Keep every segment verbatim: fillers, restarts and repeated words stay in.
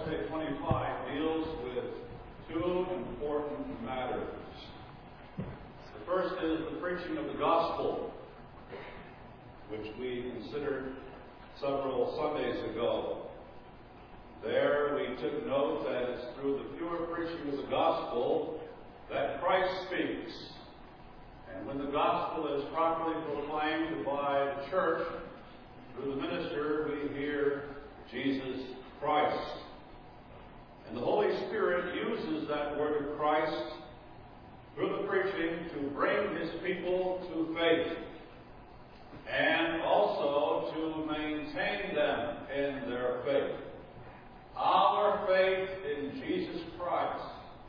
Wednesday twenty-five deals with two important matters. The first is the preaching of the gospel, which we considered several Sundays ago. There we took note that it's through the pure preaching of the gospel that Christ speaks. And when the gospel is properly proclaimed by the church, through the minister, we hear Jesus Christ. And the Holy Spirit uses that word of Christ through the preaching to bring His people to faith and also to maintain them in their faith. Our faith in Jesus Christ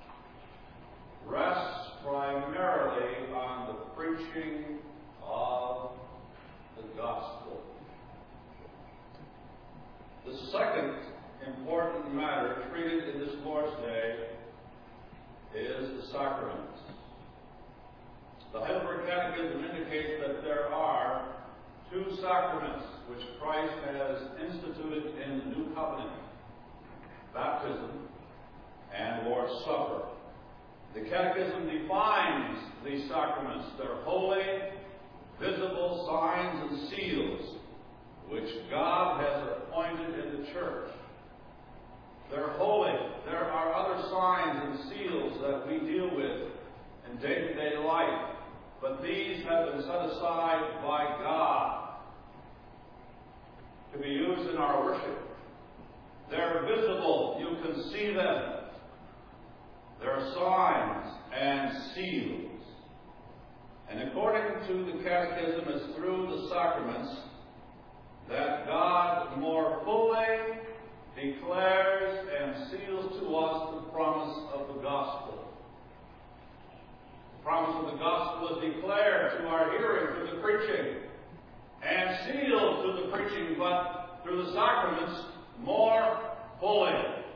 rests primarily on the preaching of the gospel. The second important matter treated in this Lord's Day is the sacraments. The Heidelberg Catechism indicates that there are two sacraments which Christ has instituted in the New Covenant: baptism and Lord's Supper. The Catechism defines these sacraments. They're holy, visible signs and seals which God has appointed in the church. They're holy. There are other signs and seals that we deal with in day-to-day life, but these have been set aside by God to be used in our worship. They're visible. You can see them. There are signs and seals. And according to the Catechism, it's through the sacraments that God more fully declares and seals to us the promise of the gospel. The promise of the gospel is declared to our hearing through the preaching and sealed through the preaching, but through the sacraments more fully.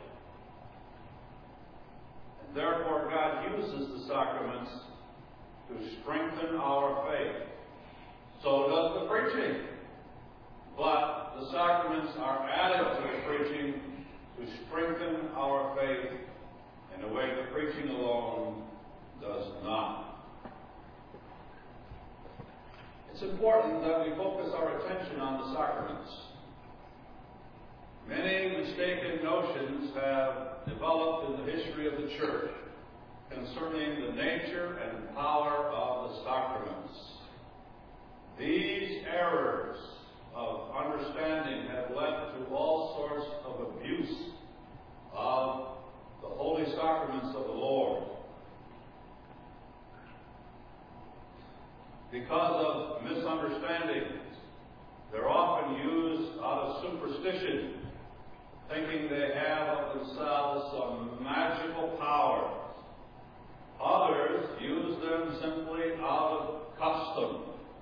And therefore, God uses the sacraments to strengthen our faith. So does the preaching. But the sacraments are added to the preaching to strengthen our faith in a way the preaching alone does not. It's important that we focus our attention on the sacraments. Many mistaken notions have developed in the history of the church concerning the nature and power of the sacraments. These errors of understanding have led to all sorts of abuse of the holy sacraments of the Lord. Because of misunderstandings, they're often used out of superstition, thinking they have of themselves some magical powers. Others use them simply out of custom.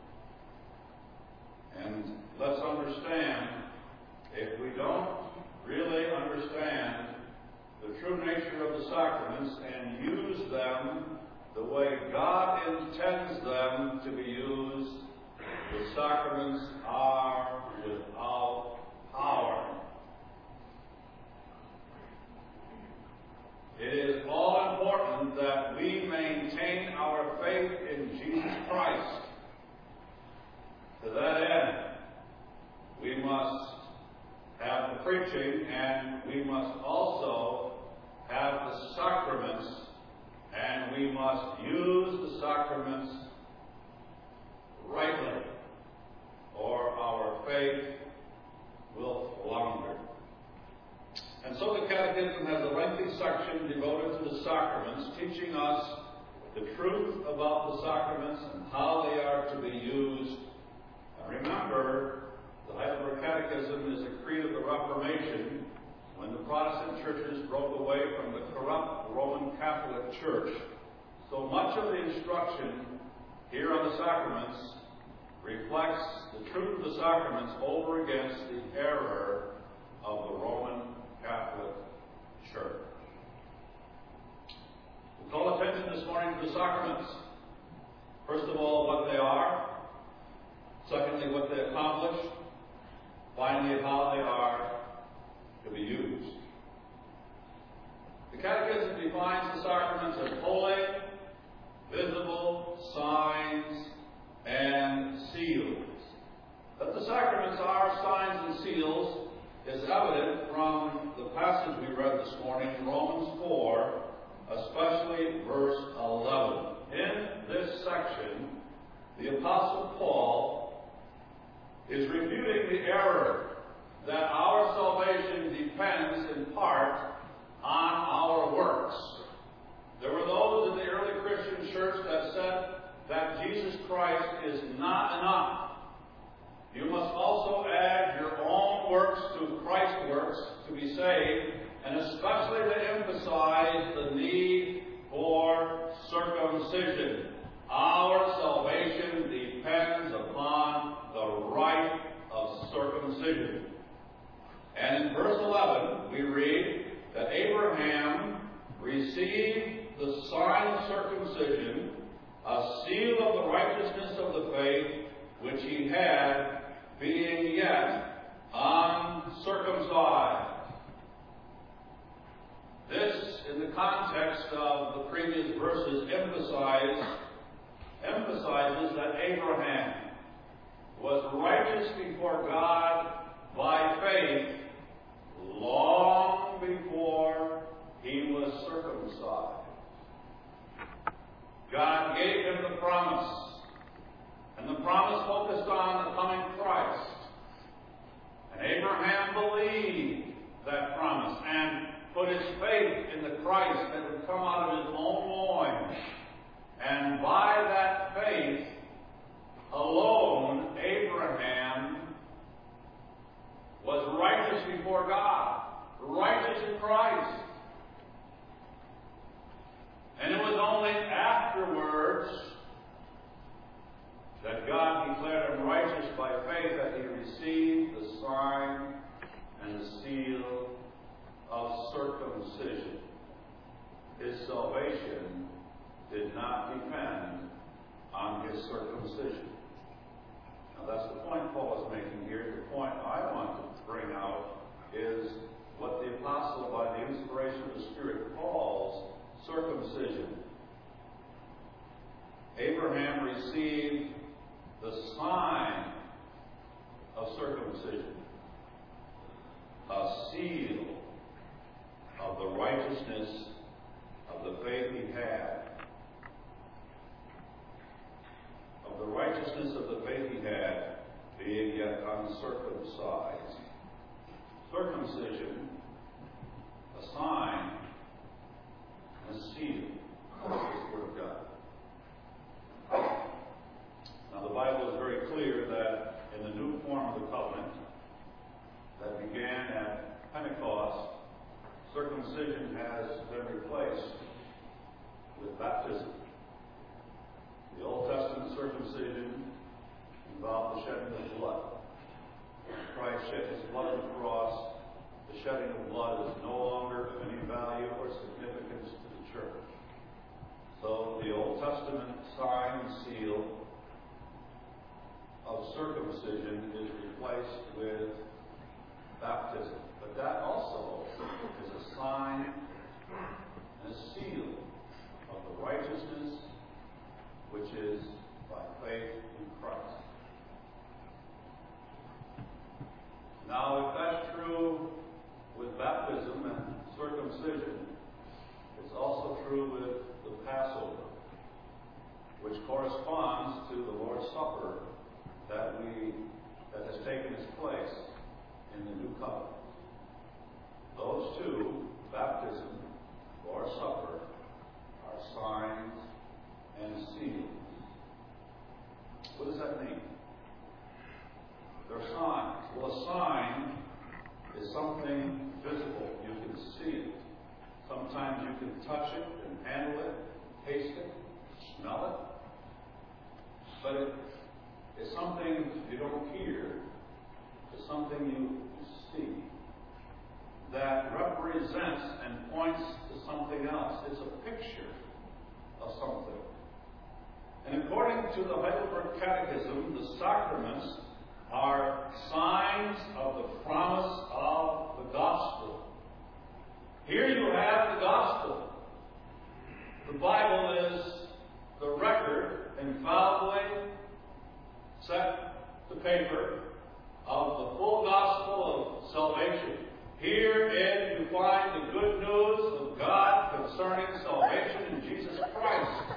And let's understand, if we don't really understand the true nature of the sacraments and use them the way God intends them to be used, the sacraments are without power. It is all important that we maintain our faith in Jesus Christ. To that end, we must have the preaching, and we must also have the sacraments, and we must use the sacraments rightly, or our faith will flounder. And so the Catechism has a lengthy section devoted to the sacraments, teaching us the truth about the sacraments and how they are to be used. And remember, the Heidelberg Catechism is a creed of the Reformation, when the Protestant churches broke away from the corrupt Roman Catholic Church. So much of the instruction here on the sacraments reflects the truth of the sacraments over against the error of the Roman Catholic Church. We'll call attention this morning to the sacraments. First of all, what they are. Secondly, what they accomplish. Finally, how they are to be used. The Catechism defines the sacraments as holy, visible, signs, and seals. That the sacraments are signs and seals is evident from the passage we read this morning, Romans four, especially verse eleven. In this section, the Apostle Paul is refuting the error that our salvation depends in part on our works. There were those in the early Christian church that said that Jesus Christ is not enough. You must also add your own works to Christ's works to be saved, and especially to emphasize the need for circumcision. Our salvation depends upon the rite of circumcision. And in verse eleven, we read that Abraham received the sign of circumcision, a seal of the righteousness of the faith which he had, being yet uncircumcised. This, in the context of the previous verses, emphasize, emphasizes that Abraham was righteous before God by faith long before he was circumcised. God gave him the promise, and the promise focused on the coming Christ. And Abraham believed that promise and put his faith in the Christ that would come out of his own loins. And by that faith alone, Abraham was righteous before God, righteous in Christ. And it was only afterwards that God declared him righteous by faith that he received the sign and the seal of circumcision. His salvation did not depend on his circumcision. Now that's the point Paul is making here. The point I want to bring out is what the apostle, by the inspiration of the Spirit, calls circumcision. Abraham received the sign of circumcision, a seal of the righteousness of the faith he had, of the righteousness of the faith he had, being yet uncircumcised. Circumcision, a sign, and a seal of the Word of God. Now, the Bible is very clear that in the new form of the covenant that began at Pentecost, circumcision has been replaced with baptism. The Old Testament circumcision involved the shedding of blood. Christ shed his blood on the cross. The shedding of blood is no longer of any value or significance to the church. So the Old Testament sign and seal of circumcision is replaced with baptism. But that also is a sign and a seal of the righteousness which is by faith in Christ. Now, if that's true with baptism and circumcision, it's also true with the Passover, which corresponds to the Lord's Supper that we that has taken its place in the new covenant. Those two, baptism, Lord's Supper, are signs and seals. What does that mean? They're signs. Well, a sign is something visible. You can see it. Sometimes you can touch it and handle it, taste it, smell it. But it, it's something you don't hear. It's something you see that represents and points to something else. It's a picture of something. And according to the Heidelberg Catechism, the sacraments are signs of the promise of the gospel. Here you have the gospel. of the full gospel of salvation. Herein you find the good news of God concerning salvation in Jesus Christ.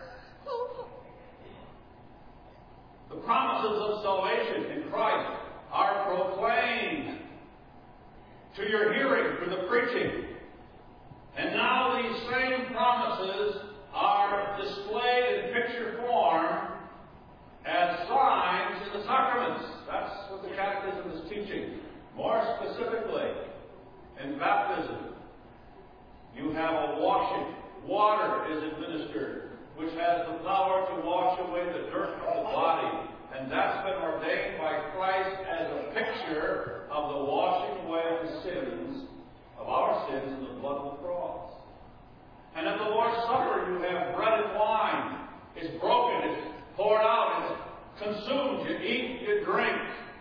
The promises of salvation in Christ are proclaimed to your hearing through the preaching. And now these same promises are displayed in picture form as signs in the sacraments. That's what the Catechism is teaching. More specifically, in baptism, you have a washing. Water is administered, which has the power to wash away the dirt of the body. And that's been ordained by Christ as a picture of the washing away of the sins, of our sins in the blood of the cross. And at the Lord's Supper, you have bread and wine. It's broken, it's poured out, it's consumed. You eat, you drink.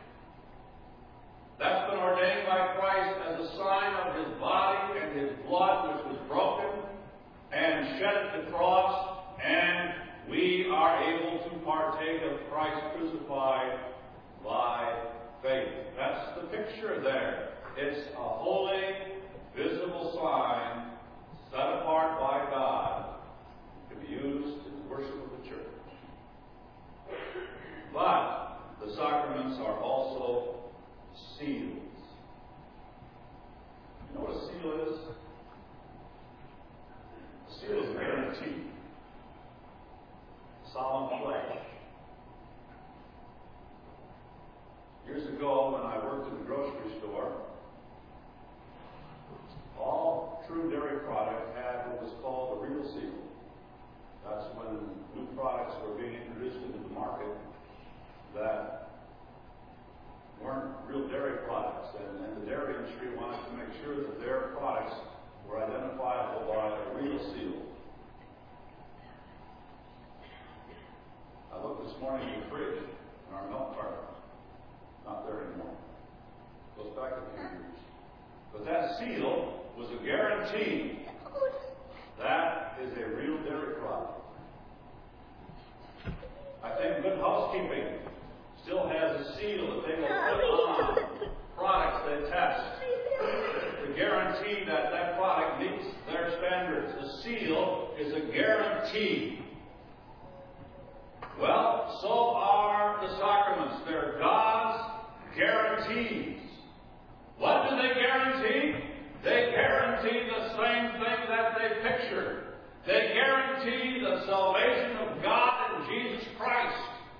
That's been ordained by Christ as a sign of His body and His blood, which was broken and shed at the cross, and we are able to partake of Christ crucified by faith. That's the picture there. It's a holy, visible sign set apart by God to be used in the worship of the church. But the sacraments are also seals. You know what a seal is? A seal is a guarantee. Solemn pledge. Years ago, when I worked in the grocery store, all true dairy product had what was called a real seal. That's when new products were being introduced into the market that weren't real dairy products, and, and the dairy industry wanted to make sure that their products were identifiable by a real seal. I looked this morning in the fridge, in our milk carton. Not there anymore. Goes back a few years. But that seal was a guarantee that is a real dairy product. I think Good Housekeeping still has a seal that they will put on products they test to guarantee that that product meets their standards. The seal is a guarantee. Well, so are the sacraments. They're God's guarantees. What do they guarantee? They guarantee the same thing that they picture. They guarantee the salvation of God in Jesus Christ.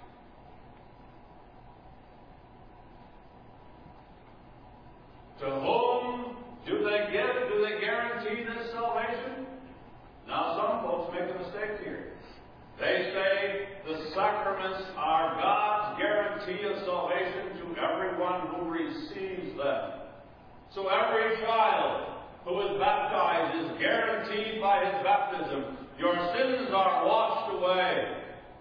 To whom do they give? Do they guarantee this salvation? Now some folks make a mistake here. They say the sacraments are God's guarantee of salvation to everyone who receives them. So every child who is baptized is guaranteed by his baptism. Your sins are washed away.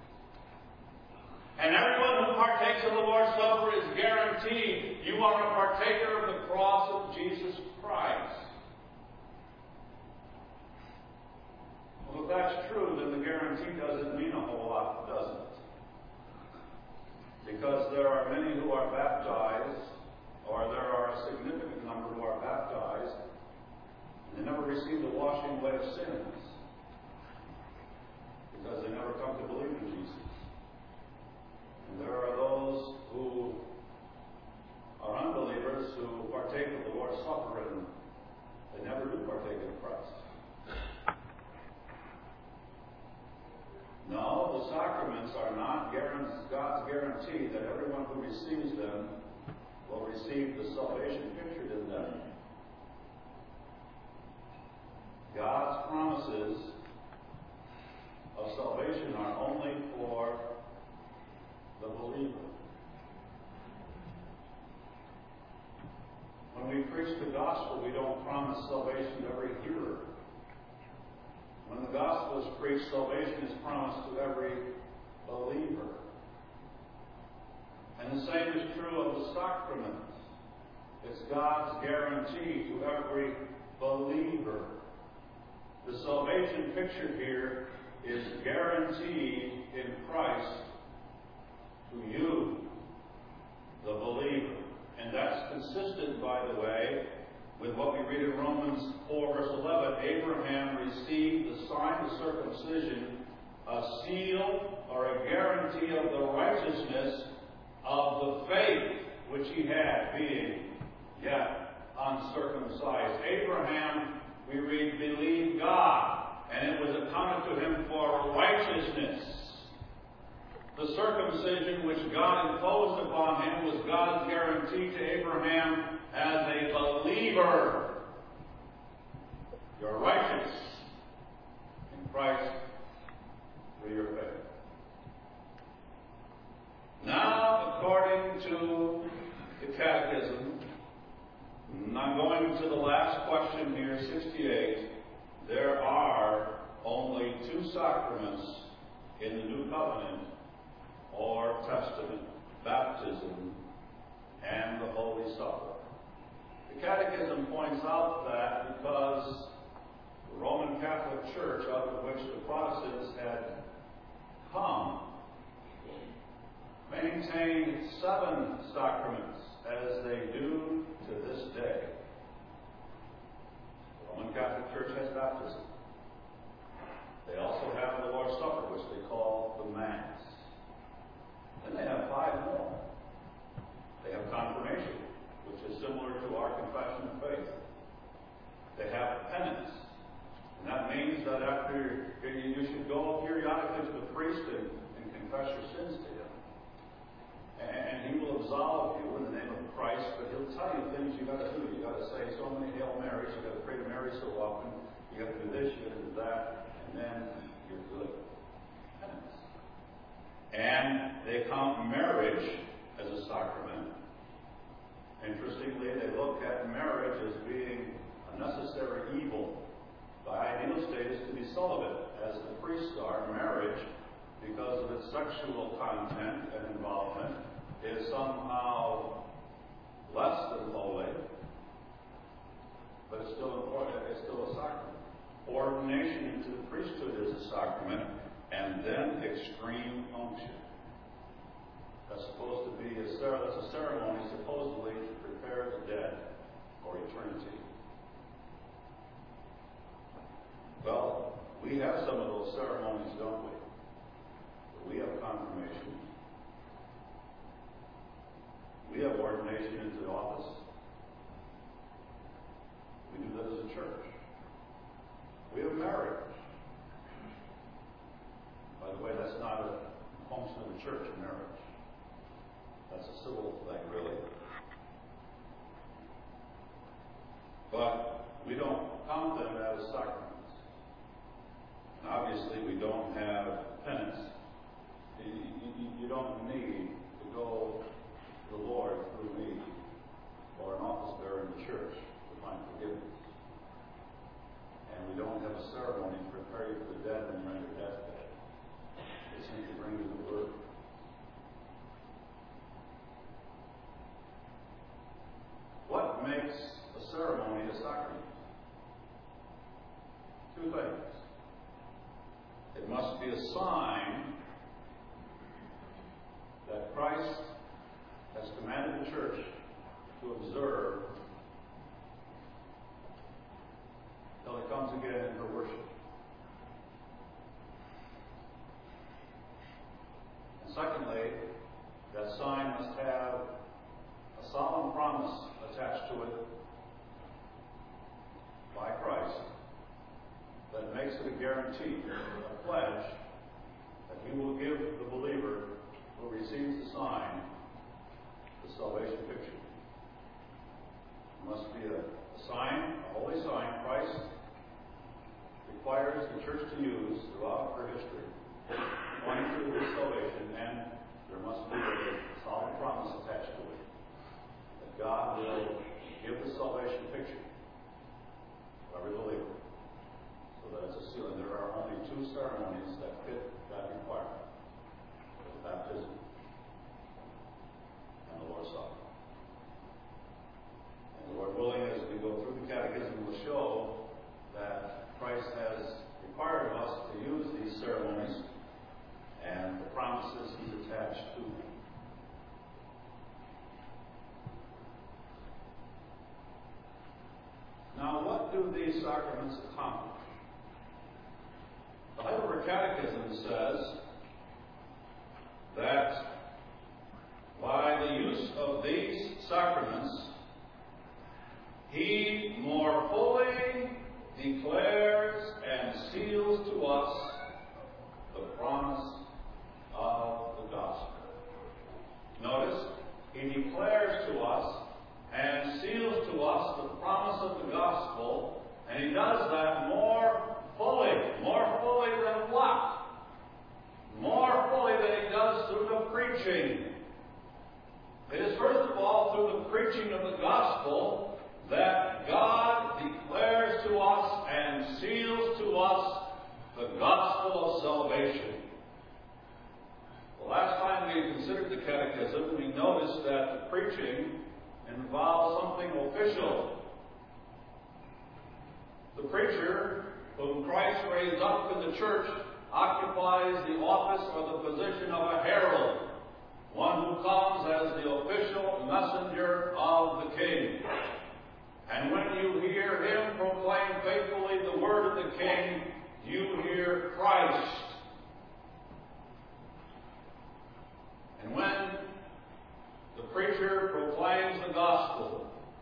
And everyone who partakes of the Lord's Supper is guaranteed you are a partaker of the cross of Jesus Christ. Well, if that's true, then the guarantee doesn't mean a whole lot, does it? Because there are many who are baptized, or there are a significant number who are baptized, and they never receive the washing away of sins, because they never come to believe in Jesus. And there are those who are unbelievers who partake of the Lord's Supper, and they never do partake of Christ. No, the sacraments are not God's guarantee that everyone who receives them will receive the salvation pictured in them. God's promises of salvation are only for the believer. When we preach the gospel, we don't promise salvation to every hearer. When the gospel is preached, salvation is promised to every believer. And the same is true of the sacraments. It's God's guarantee to every believer. The salvation pictured here is guaranteed in Christ to you, the believer. with what we read in Romans four, verse eleven, Abraham received the sign of circumcision, a seal or a guarantee of the righteousness of the faith which he had, being yet uncircumcised. Abraham, we read, believed God, and it was accounted to him for righteousness. The circumcision which God imposed upon him was God's guarantee to Abraham as a believer. You're righteous in Christ through your faith. Now, according to the Catechism, I'm going to the last question here, sixty-eight. There are only two sacraments in the New Covenant or Testament: baptism and the Holy Supper. The Catechism points out that because the Roman Catholic Church, out of which the Protestants had come, maintained seven sacraments as they do to this day. The Roman Catholic Church has baptism. They also have the Lord's Supper, which they call the Mass. Then they have five more. They have confirmation, which is similar to our confession of faith. They have penance. And that means that after you should go periodically to the priest and, and confess your sins to him. And he will absolve you in the name of Christ, but he'll tell you things you got to do. You got to say so many Hail Marys. You got to pray to Mary so often. You got to do this. You got to do that, and then you're good. Penance. And they count marriage as a sacrament. Interestingly, they look at marriage as being a necessary evil. The ideal state is to be celibate, as the priests are. Marriage, because of its sexual content and involvement, is somehow less than holy, but it's still important. It's still a sacrament. Ordination into the priesthood is a sacrament, and then extreme unction. That's supposed to be a that's a ceremony supposedly to prepare the dead for eternity. Well, we have some of those ceremonies, don't we? We have confirmation. We have ordination into the office. We do that as a church. We have marriage. By the way, that's not a function of the church, marriage. That's a civil thing, really. But we don't count them as sacraments. And obviously, we don't have penance. You, you, you don't need to go to the Lord through me or an office bearer in the church to find forgiveness. And we don't have a ceremony to prepare you for the dead when you're on your deathbed. They simply bring you the word. What makes a ceremony a sacrament? Two things. It must be a sign that Christ has commanded the church to observe till he comes again in her worship. And secondly, that sign must have a solemn promise attached to it by Christ that makes it a guarantee, a pledge, that he will give the believer who receives the sign the salvation picture. It must be a, a sign, a holy sign Christ requires the church to use throughout her history, pointing to his salvation, and there must be a solemn promise attached to it that God will give the salvation picture to every believer. So that it's a seal. And there are only two ceremonies that fit that requirement: the baptism and the Lord's Supper. And the Lord willing, as we go through the Catechism, will show that Christ has required of us to use these ceremonies and the promises he's attached to them. do these sacraments accomplish? The Heidelberg Catechism says that by the use of these sacraments, he more fully declares and seals to us the promise of the gospel. Notice, he declares to us and seals to us the promise of the gospel, and he does that more fully. More fully than what? More fully than he does through the preaching. It is first of all through the preaching of the gospel that God declares to us and seals to us the gospel of salvation. The last time we considered the catechism, we noticed that the preaching involves something official. The preacher, whom Christ raised up in the church, occupies the office or the position of a herald, one who comes as the official messenger of the King. And when you hear him proclaim faithfully the word of the King, you hear Christ. And when the preacher proclaims the gospel,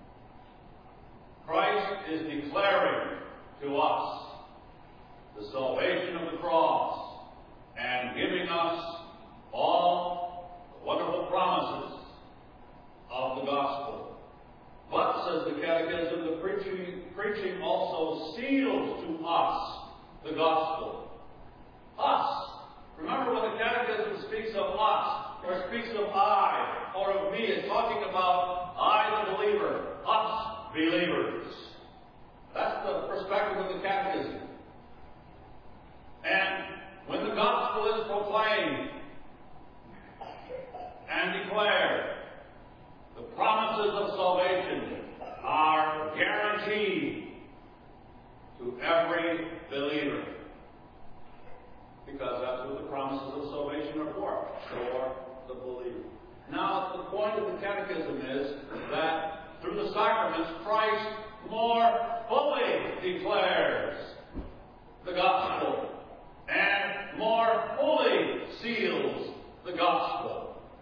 Christ is declaring to us the salvation of the cross and giving us all the wonderful promises of the gospel. But, says the Catechism, the preaching, preaching also seals to us the gospel. Us. Remember, when the Catechism speaks of us, or speaks of I, or of me, it's talking about I, the believer, us, believers. That's the perspective of the Catechism. And when the gospel is proclaimed and declared, the promises of salvation are guaranteed to every believer. Because that's what the promises of salvation are for, for the believer. Now, the point of the Catechism is that through the sacraments, Christ more fully declares the gospel and more fully seals the gospel.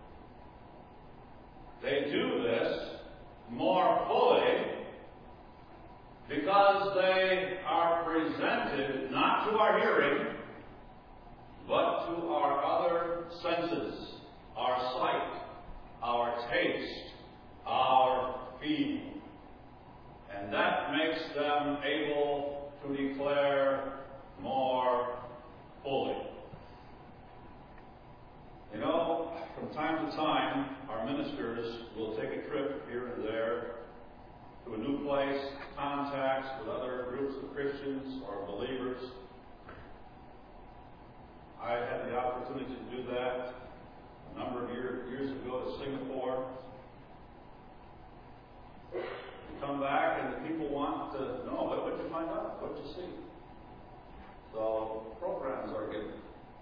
They do this more fully because they are presented not to our hearing, but to our other senses, our sight, our taste, our feeling. And that makes them able to declare more fully. You know, from time to time, our ministers will take a trip here and there to a new place, contacts with other groups of Christians or believers. I had the opportunity to do that a number of year, years ago to Singapore. You come back and the people want to know, what did you find out? What did you see? So programs are given.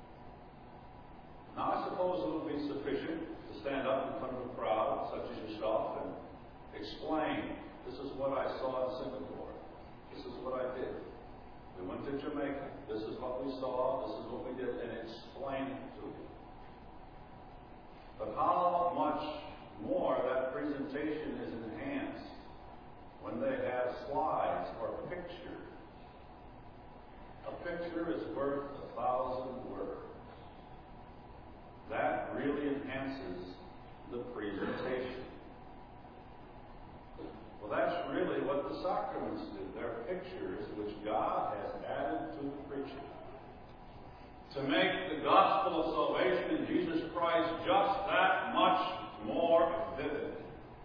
Now I suppose it would be sufficient to stand up in front of a crowd such as yourself and explain, this is what I saw in Singapore. This is what I did. We went to Jamaica. This is what we saw. This is what we did, and explain it to you. But how much more that presentation is enhanced when they have slides or pictures. A picture is worth a thousand words. That really enhances the presentation. Well, that's really what the sacraments do. They're pictures which God has added to the preaching to make the gospel of salvation in Jesus Christ just that much more vivid.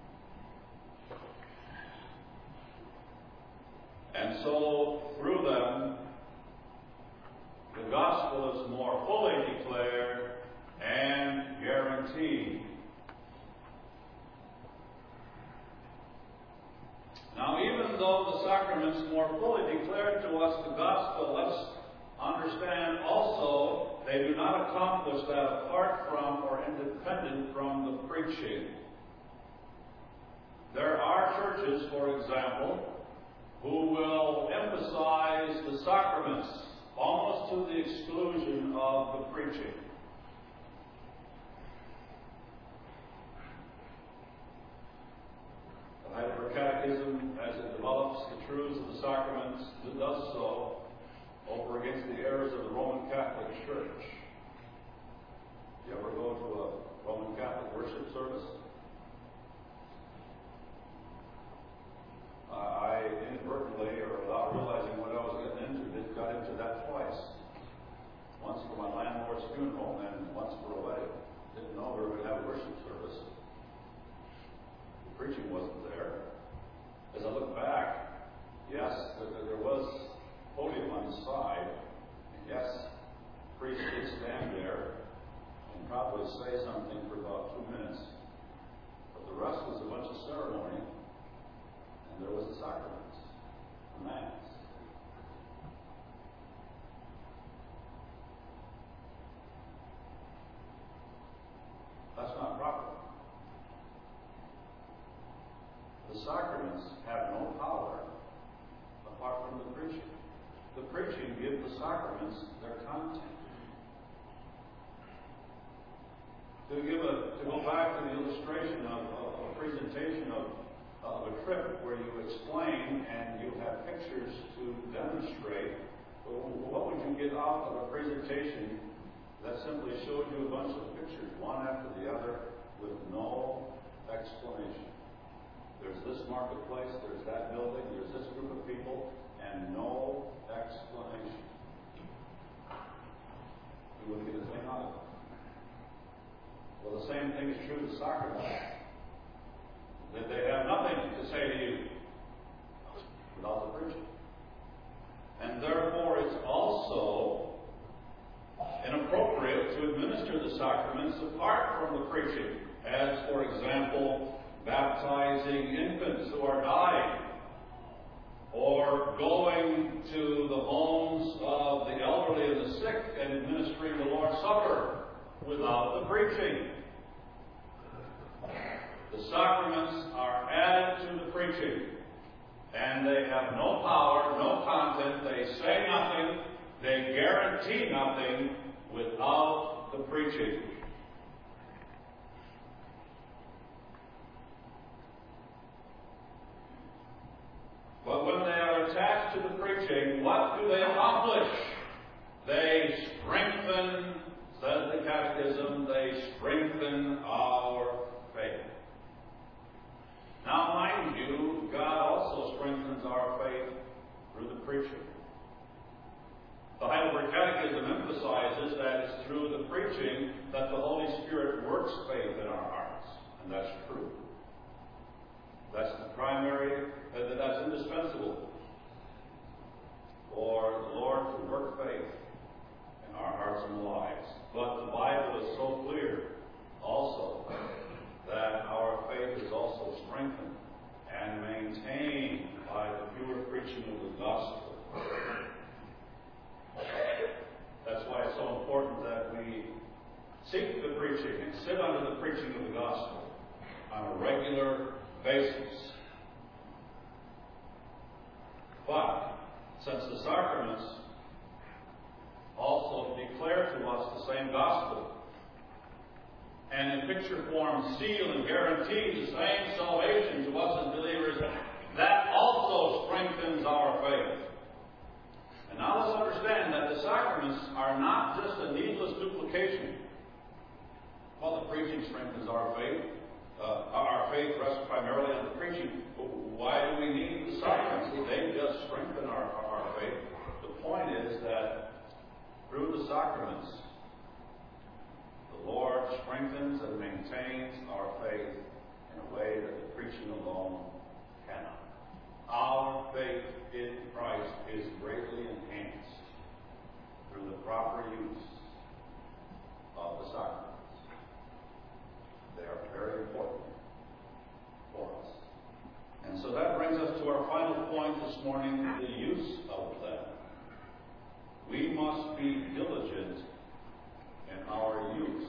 And so, through them, the gospel is more fully declared and guaranteed. Now, even though the sacraments more fully declare to us the gospel, let's understand also they do not accomplish that apart from or independent from the preaching. There are churches, for example, who will emphasize the sacraments almost to the exclusion of the preaching. The Heidelberg Catechism, as it develops the truths of the sacraments, it does so over against the errors of the Roman Catholic Church. You ever go to a Roman Catholic worship service? Uh, I inadvertently, or without realizing what I was getting into, did got into that twice. Once for my landlord's funeral, and once for a wedding. Didn't know we were going to have a worship service. The preaching wasn't there. As I look back, yes, there, there was a podium on the side, and yes, the priest did stand there and probably say something for about two minutes. But the rest was a bunch of ceremony. And there was the sacraments, the Mass. That's not proper. The sacraments have no power apart from the preaching. The preaching gives the sacraments their content. To give a to go back to the illustration of, of a presentation of of a trip where you explain and you have pictures to demonstrate, what would you get out of a presentation that simply showed you a bunch of pictures, one after the other, with no explanation? There's this marketplace, there's that building, there's this group of people, and no explanation. You wouldn't get a thing out of it. Well, the same thing is true of the sacraments. That they have nothing to say to you without the preaching. And therefore it's also inappropriate to administer the sacraments apart from the preaching, as, for example, baptizing infants who are dying, or going to the homes of the elderly and the sick and administering the Lord's Supper without the preaching. The sacraments are added to the preaching, and they have no power, no content. They say nothing, they guarantee nothing without the preaching. But when they are attached to the preaching, what do they accomplish? They strengthen, says the Catechism, they strengthen our faith. Now, mind you, God also strengthens our faith through the preaching. The Heidelberg Catechism emphasizes that it's through the preaching that the Holy Spirit works faith in our hearts. And that's true. That's the primary, that's indispensable for the Lord to work faith in our hearts and lives. But the Bible is so clear also that our faith is also strengthened and maintained by the pure preaching of the gospel. That's why it's so important that we seek the preaching and sit under the preaching of the gospel on a regular basis. But since the sacraments also declare to us the same gospel, and in picture form seal and guarantee the same salvation to us as believers, that also strengthens our faith. And now let's understand that the sacraments are not just a needless duplication. Well, the preaching strengthens our faith. Uh, our faith rests primarily on the preaching. Why do we need the sacraments? They just strengthen our, our faith. The point is that through the sacraments, the Lord strengthens and maintains our faith in a way that the preaching alone cannot. Our faith in Christ is greatly enhanced through the proper use of the sacraments. They are very important for us. And so that brings us to our final point this morning, the use of them. We must be diligent in our use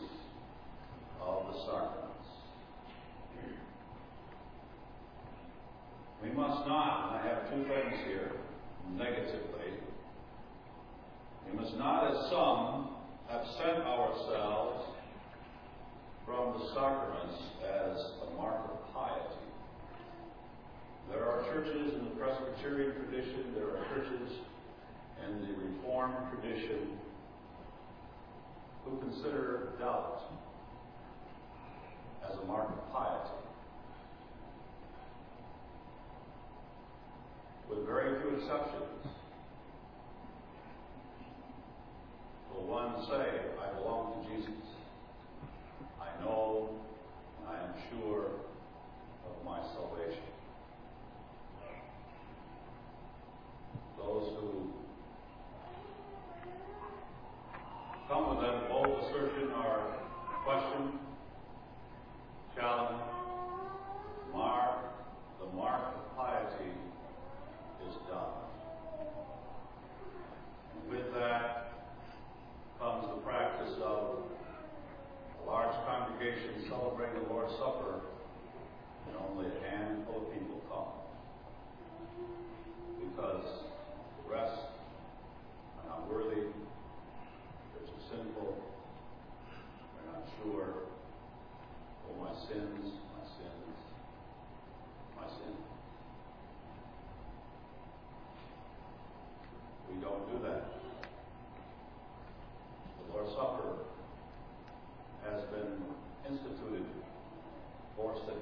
of the sacraments. We must not, and I have two things here, negatively. We must not, as some, absent ourselves from the sacraments as a mark of piety. There are churches in the Presbyterian tradition, there are churches in the Reformed tradition who consider doubt as a mark of piety. With very few exceptions. Will one say, I belong to Jesus. I know and I am sure of my salvation. Those who come with that bold assertion are questioned, challenged, marked. The mark of piety is done. And with that comes the practice of a large congregation celebrating the Lord's Supper, and only a handful of people come. Because the rest are not worthy, they're too sinful, they're not sure. Oh, my sins, my sins, my sins. We don't do that. The Lord's Supper has been instituted for sinners.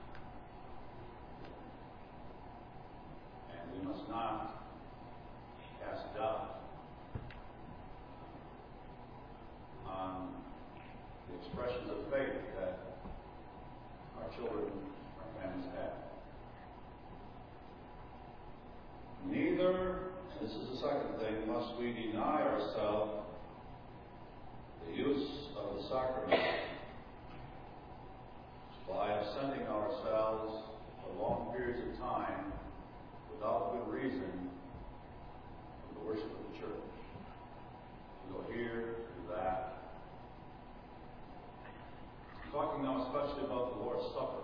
And we must not cast doubt on the expressions of faith that our children, our families have. Neither, and this is the second thing, must we deny ourselves the use of the sacrament by absenting ourselves for long periods of time without good reason from the worship of the church. We go here, do that. I'm talking now especially about the Lord's Supper.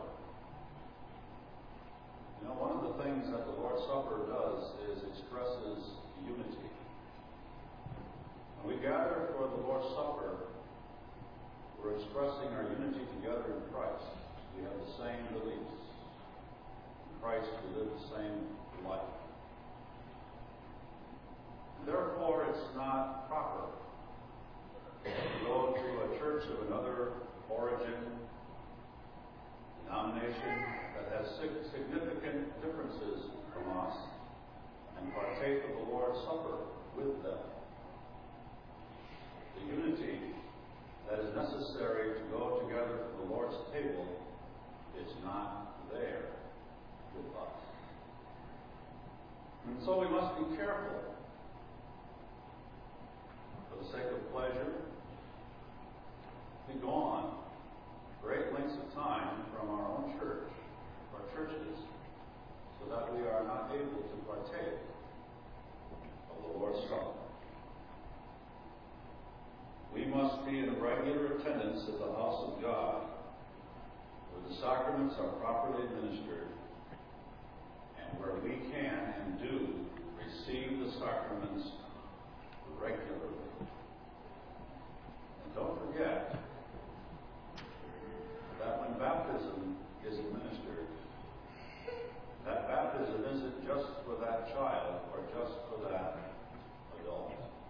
You know, one of the things that the Lord's Supper does is expresses unity. When we gather for the Lord's Supper, we're expressing our unity together in Christ. We have the same beliefs. In Christ, we live the same life. Therefore, it's not proper to go to a church of another origin, denomination that has significant differences from us, and partake of the Lord's Supper with them. The unity that is necessary to go together to the Lord's table is not there with us. And so we must be careful, for the sake of pleasure, to go on great lengths of time from our own church, our churches, so that we are not able to partake of the Lord's Supper. We must be in regular attendance at the house of God, where the sacraments are properly administered, and where we can and do receive the sacraments regularly. And don't forget that when baptism is administered, that baptism isn't just for that child or just for that adult.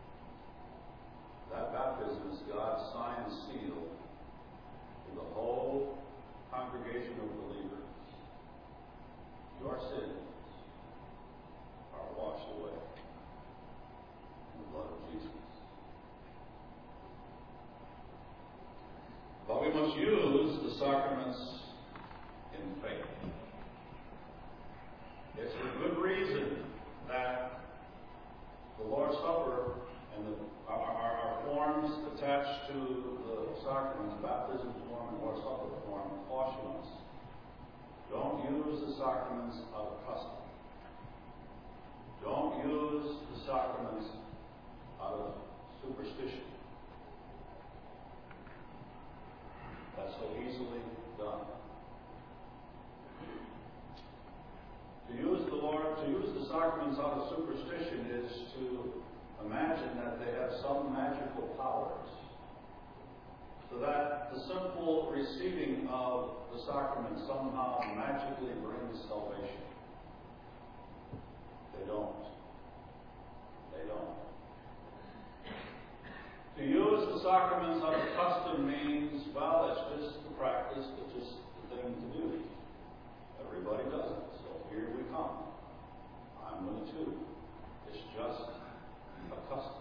That baptism is God's sign and seal to the whole congregation of believers. Your sins are washed away in the blood of Jesus. But we must use the sacraments in faith. It's for good reason that the Lord's Supper and the, our, our, our forms attached to the sacraments, baptism form and Lord's Supper form, caution us. Don't use the sacraments out of custom. Don't use the sacraments out of superstition. That's so easily done. To use the sacraments out of superstition is to imagine that they have some magical powers, so that the simple receiving of the sacrament somehow magically brings salvation. They don't. They don't. To use the sacraments out of custom means, well, it's just the practice, it's just the thing to do. Everybody does it, so here we come. I'm going to. It's just a custom.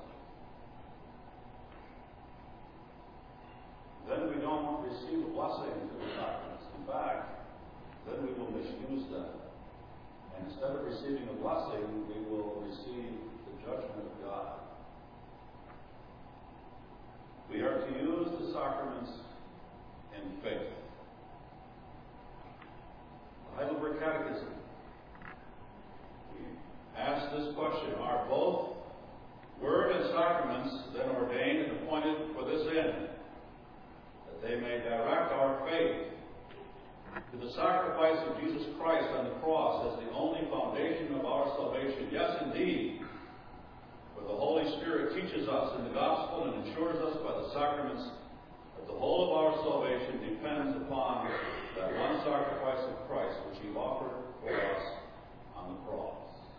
Then we don't receive a blessing through the sacraments. In fact, then we will misuse them. And instead of receiving a blessing, we will receive the judgment of God. We are to use the sacraments in faith. The Heidelberg Catechism. We ask this question: are both word and sacraments then ordained and appointed for this end, that they may direct our faith to the sacrifice of Jesus Christ on the cross as the only foundation of our salvation? Yes, indeed. For the Holy Spirit teaches us in the gospel and assures us by the sacraments that the whole of our salvation depends upon that one sacrifice of Christ which He offered for us on the cross.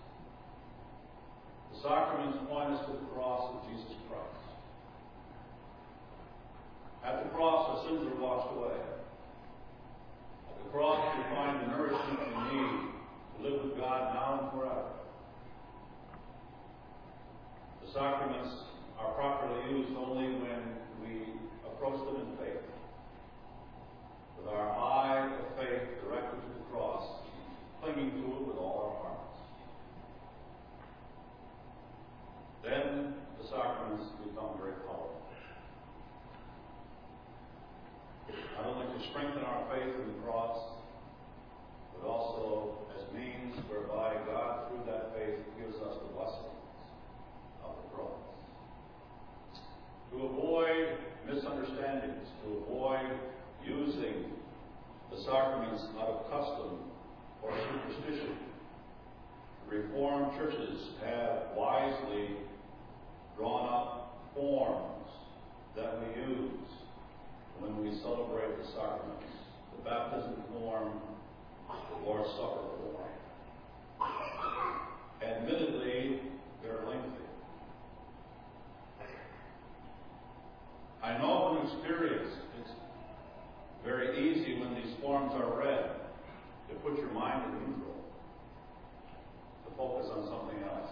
The sacraments point us to the cross of Jesus Christ. At the cross, our sins are washed away. At the cross, we find the nourishment we need to live with God now and forever. The sacraments are properly used only when we approach them in faith, with our eye of faith directed to the cross, clinging to it with all our hearts. Then the sacraments become very powerful. Not only to strengthen our faith in the cross, but also as means whereby God, through that faith, gives us the blessings of the cross. To avoid misunderstandings, to avoid using the sacraments out of custom or superstition, Reformed churches have wisely drawn up forms that we use when we celebrate the sacraments. The baptism form, the Lord's Supper form. Admittedly, they're lengthy. I know from experience it's very easy when these forms are read to put your mind in neutral, to focus on something else.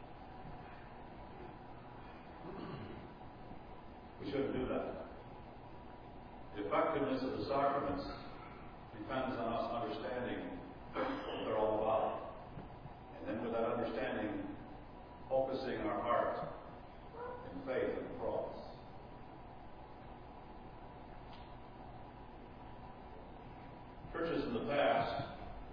We shouldn't do that. The effectiveness of the sacraments depends on us understanding what they're all about. And then with that understanding, focusing our heart in faith in the cross. Churches in the past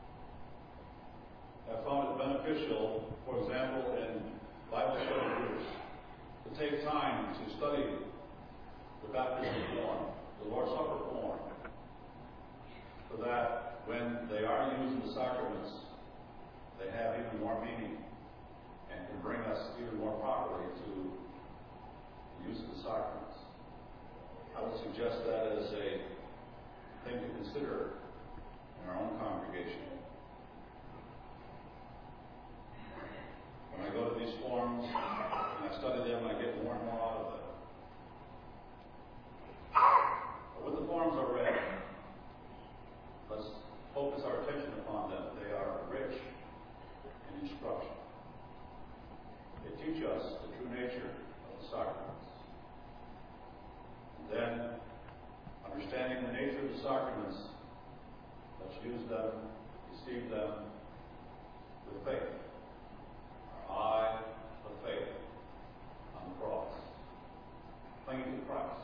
have found it beneficial, for example, in Bible study groups, to take time to study the baptism form, the Lord's Supper form, so that when they are using the sacraments, they have even more meaning and can bring us even more properly to the use of the sacraments. I would suggest that as a thing to consider in our own congregation. When I go to these forms and I study them, I get more and more out of them. But when the forms are read, let's focus our attention upon them. They are rich in instruction. They teach us the true nature of the sacraments. And then, understanding the nature of the sacraments, let's use them, receive them with faith. Our eye of faith on the cross, clinging to Christ.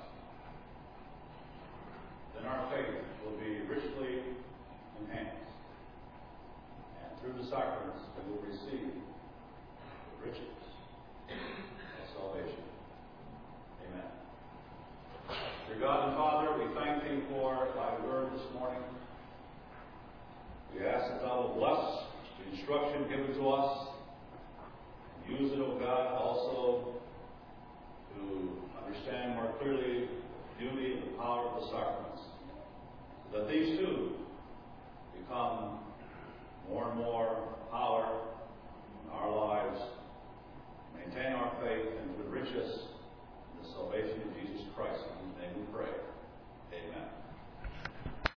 Then our faith will be richly enhanced. And through the sacraments, we will receive the riches of salvation. Amen. Dear God and Father, we thank Thee for Thy word this morning. We ask that Thou will bless the instruction given to us Use it, O God, also